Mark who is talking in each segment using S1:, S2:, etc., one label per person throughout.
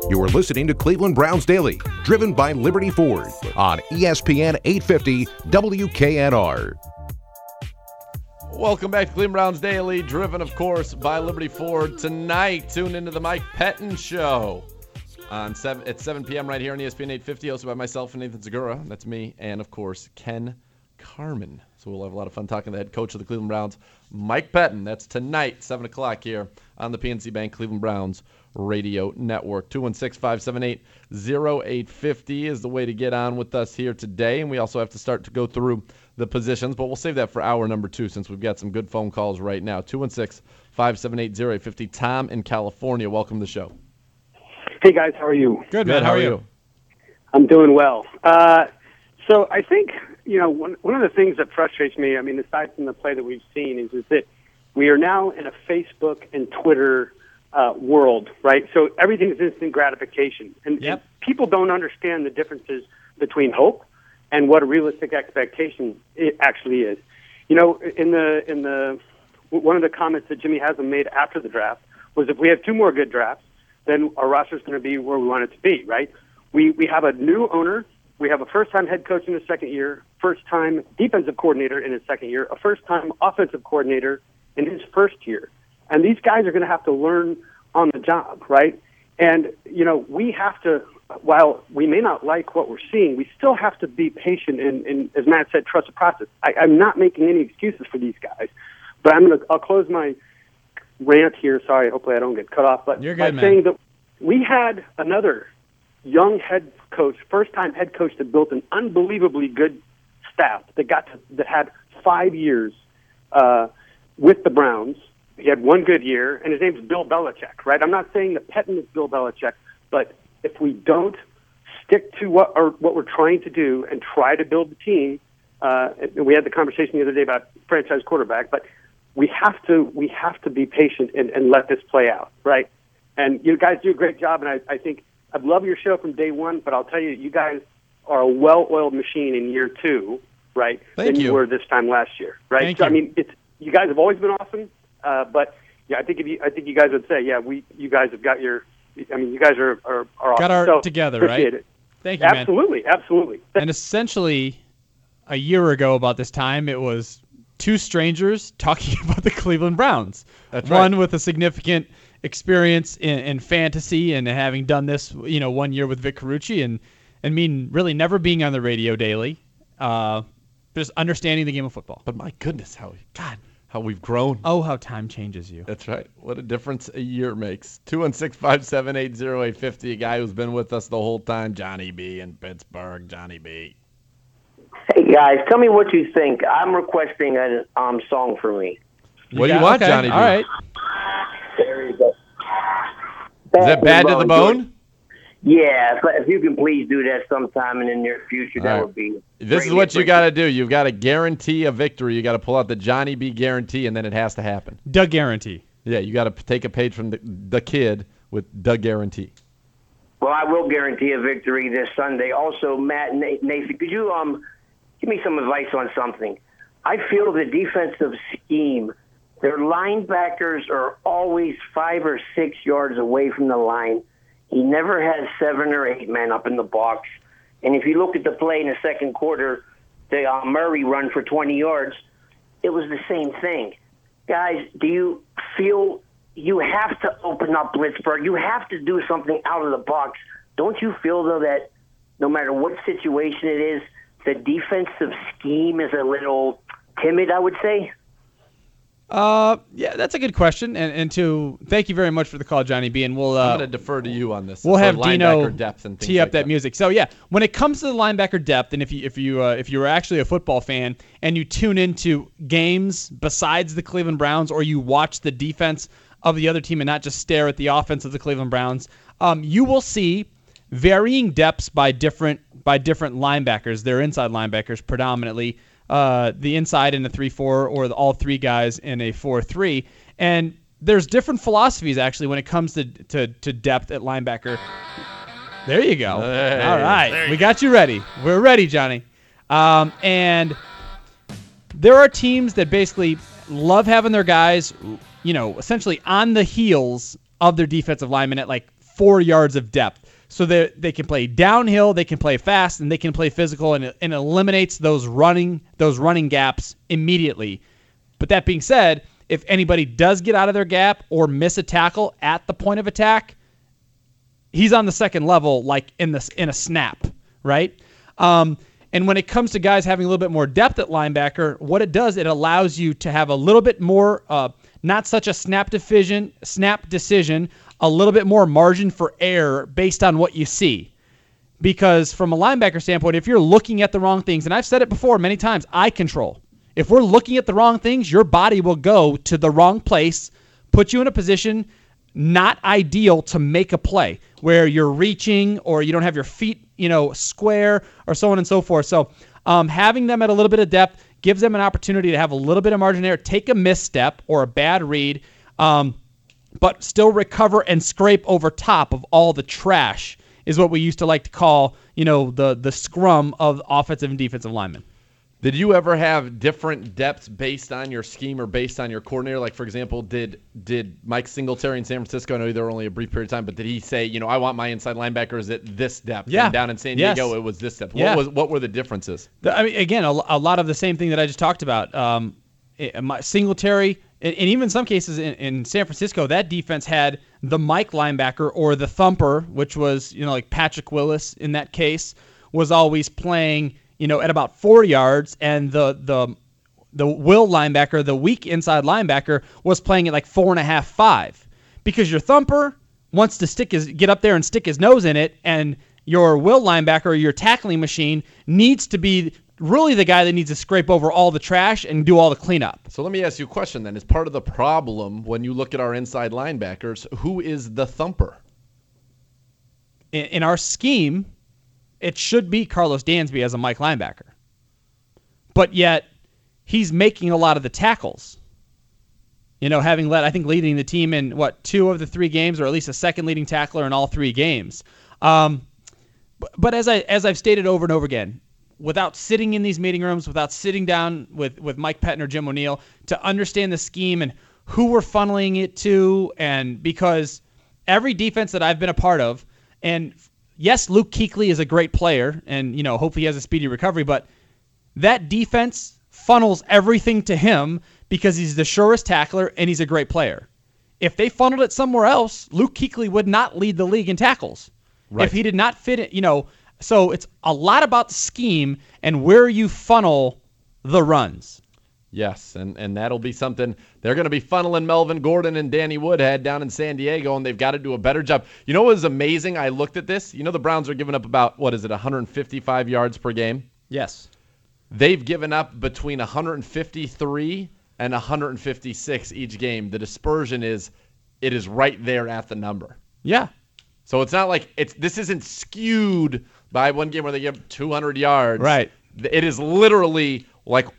S1: You are listening to Cleveland Browns Daily, driven by Liberty Ford on ESPN 850 WKNR.
S2: Welcome back to Cleveland Browns Daily, driven, of course, by Liberty Ford. Tonight, tune into the Mike Pettine Show at 7 p.m. right here on ESPN 850, hosted by myself and Nathan Segura. That's me, and, of course, Ken Carman. So we'll have a lot of fun talking to the head coach of the Cleveland Browns, Mike Pettine. That's tonight, 7 o'clock here on the PNC Bank Cleveland Browns Radio Network. 216-578-0850 is the way to get on with us here today. And we also have to start to go through the positions, but we'll save that for hour number 2 since we've got some good phone calls right now. 216-578-0850. Tom in California, welcome to the show.
S3: Hey, guys, how are you?
S2: Good, man. How are you?
S3: I'm doing well. So I think, one of the things that frustrates me, aside from the play that we've seen, is that we are now in a Facebook and Twitter world, right? So everything is instant gratification. And people don't understand the differences between hope and what a realistic expectation it actually is. In the one of the comments that Jimmy Haslam made after the draft was, if we have 2 more good drafts, then our roster is going to be where we want it to be, right? We have a new owner. We have a first-time head coach in his second year, first-time defensive coordinator in his second year, a first-time offensive coordinator in his first year. And these guys are going to have to learn on the job, right? And, we have to, while we may not like what we're seeing, we still have to be patient and as Matt said, trust the process. I'm not making any excuses for these guys, but I'll close my rant here. Sorry, hopefully I don't get cut off. But
S4: you're good, man.
S3: Saying that we had another young head coach, first-time head coach that built an unbelievably good staff that had 5 years with the Browns. He had 1 good year, and his name's Bill Belichick, right? I'm not saying that Pettine is Bill Belichick, but if we don't stick to what we're trying to do and try to build the team, we had the conversation the other day about franchise quarterback, but we have to be patient and let this play out, right? And you guys do a great job, and I think I've loved your show from day one, but I'll tell you, you guys are a well-oiled machine in year 2, right?
S2: Than
S3: you were this time last year, right?
S4: Thank you.
S3: You guys have always been awesome, but I think you guys would say, you guys have got your. You guys are awesome.
S4: Got our
S3: so,
S4: together,
S3: appreciate
S4: right?
S3: It.
S4: Thank you, man.
S3: Absolutely.
S4: And essentially, a year ago about this time, it was 2 strangers talking about the Cleveland Browns.
S2: That's
S4: One
S2: right.
S4: with a significant experience in fantasy and having done this, 1 year with Vic Carucci, and me really never being on the radio daily, just understanding the game of football.
S2: But my goodness, how we've grown.
S4: Oh, how time changes you.
S2: That's right. What a difference a year makes. 216-578-0850, a guy who's been with us the whole time, Johnny B. in Pittsburgh. Johnny B.
S5: Hey, guys, tell me what you think. I'm requesting a song for me.
S2: What do you want,
S4: okay.
S2: Johnny B?
S4: All right.
S5: There you go.
S2: Is that Bad to the Bone?
S5: Yeah, if you can please do that sometime in the near future, that would be.
S2: This is what you got to do. You've got to guarantee a victory. You got to pull out the Johnny B guarantee, and then it has to happen.
S4: Doug guarantee.
S2: Yeah, you got to take a page from the kid with Doug guarantee.
S5: Well, I will guarantee a victory this Sunday. Also, Matt and Nathan, could you give me some advice on something? I feel the defensive scheme, their linebackers are always 5 or 6 yards away from the line. He never has 7 or 8 men up in the box. And if you look at the play in the second quarter, the Murray run for 20 yards, it was the same thing. Guys, do you feel you have to open up Blitzburg? You have to do something out of the box. Don't you feel, though, that no matter what situation it is, the defensive scheme is a little timid, I would say?
S4: Yeah, that's a good question, and to thank you very much for the call, Johnny B. And we'll
S2: I'm going to defer to you on this.
S4: We'll have
S2: linebacker
S4: Dino
S2: depth and
S4: tee up
S2: like
S4: that music. So yeah, when it comes to the linebacker depth, and if you're actually a football fan and you tune into games besides the Cleveland Browns, or you watch the defense of the other team and not just stare at the offense of the Cleveland Browns, you will see varying depths by different linebackers. They're inside linebackers predominantly. The inside in a 3-4 or all 3 guys in a 4-3. And there's different philosophies, actually, when it comes to depth at linebacker. There you go.
S2: Hey,
S4: all right. We got you ready. We're ready, Johnny. And there are teams that basically love having their guys, essentially on the heels of their defensive linemen at like 4 yards of depth. So they can play downhill, they can play fast, and they can play physical, and it eliminates those running gaps immediately. But that being said, if anybody does get out of their gap or miss a tackle at the point of attack, he's on the second level, like in a snap, right? And when it comes to guys having a little bit more depth at linebacker, what it does, it allows you to have a little bit more, not such a snap decision, a little bit more margin for error based on what you see. Because from a linebacker standpoint, if you're looking at the wrong things, and I've said it before many times, eye control. If we're looking at the wrong things, your body will go to the wrong place, put you in a position not ideal to make a play, where you're reaching or you don't have your feet, square, or so on and so forth. So having them at a little bit of depth gives them an opportunity to have a little bit of margin there, take a misstep or a bad read, but still recover and scrape over top of all the trash is what we used to like to call, the scrum of offensive and defensive linemen.
S2: Did you ever have different depths based on your scheme or based on your coordinator? Like, for example, did Mike Singletary in San Francisco, I know they were only a brief period of time, but did he say, I want my inside linebackers at this depth?
S4: Yeah.
S2: And down in San Diego, It was this depth.
S4: Yeah.
S2: What were the differences?
S4: Again, a lot of the same thing that I just talked about. Singletary, and even in some cases in San Francisco, that defense had the Mike linebacker or the thumper, which was, like Patrick Willis in that case, was always playing at about 4 yards, and the will linebacker, the weak inside linebacker, was playing at like 4.5, 5, because your thumper wants to get up there and stick his nose in it, and your will linebacker or your tackling machine needs to be really the guy that needs to scrape over all the trash and do all the cleanup.
S2: So let me ask you a question then. As part of the problem, when you look at our inside linebackers, who is the thumper?
S4: In our scheme, it should be Carlos Dansby as a Mike linebacker. But yet, he's making a lot of the tackles. Having leading the team in, 2 of the 3 games, or at least a second leading tackler in all 3 games. But as I've stated over and over again, without sitting in these meeting rooms, without sitting down with Mike Pettine or Jim O'Neill to understand the scheme and who we're funneling it to, and because every defense that I've been a part of, and yes, Luke Kuechly is a great player, and hopefully he has a speedy recovery, but that defense funnels everything to him because he's the surest tackler and he's a great player. If they funneled it somewhere else, Luke Kuechly would not lead the league in tackles. Right. If he did not fit it, so it's a lot about the scheme and where you funnel the runs.
S2: Yes, and that'll be something. They're going to be funneling Melvin Gordon and Danny Woodhead down in San Diego, and they've got to do a better job. You know what was amazing? I looked at this. The Browns are giving up about, 155 yards per game?
S4: Yes.
S2: They've given up between 153 and 156 each game. The dispersion is right there at the number.
S4: Yeah.
S2: So it's not like this isn't skewed by one game where they give 200 yards.
S4: Right.
S2: It is literally like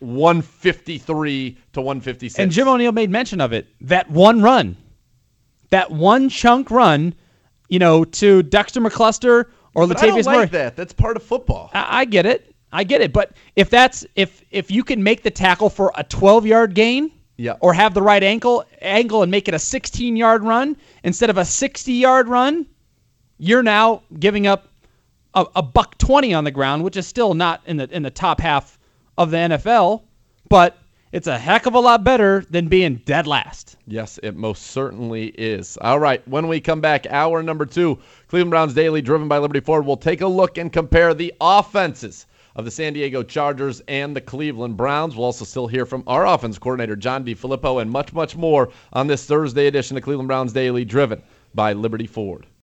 S2: 153 to 156.
S4: And Jim O'Neill made mention of it. That one run, that one chunk run, to Dexter McCluster or Latavius Murray.
S2: I don't like that. That's part of football.
S4: I get it. But if you can make the tackle for a 12-yard gain, or have the right angle and make it a 16-yard run instead of a 60-yard run, you're now giving up a $120 on the ground, which is still not in the top half of the NFL, but it's a heck of a lot better than being dead last.
S2: Yes, it most certainly is. All right, when we come back, hour number 2, Cleveland Browns Daily, driven by Liberty Ford. We'll take a look and compare the offenses of the San Diego Chargers and the Cleveland Browns. We'll also still hear from our offense coordinator, John DeFilippo, and much, much more on this Thursday edition of Cleveland Browns Daily, driven by Liberty Ford.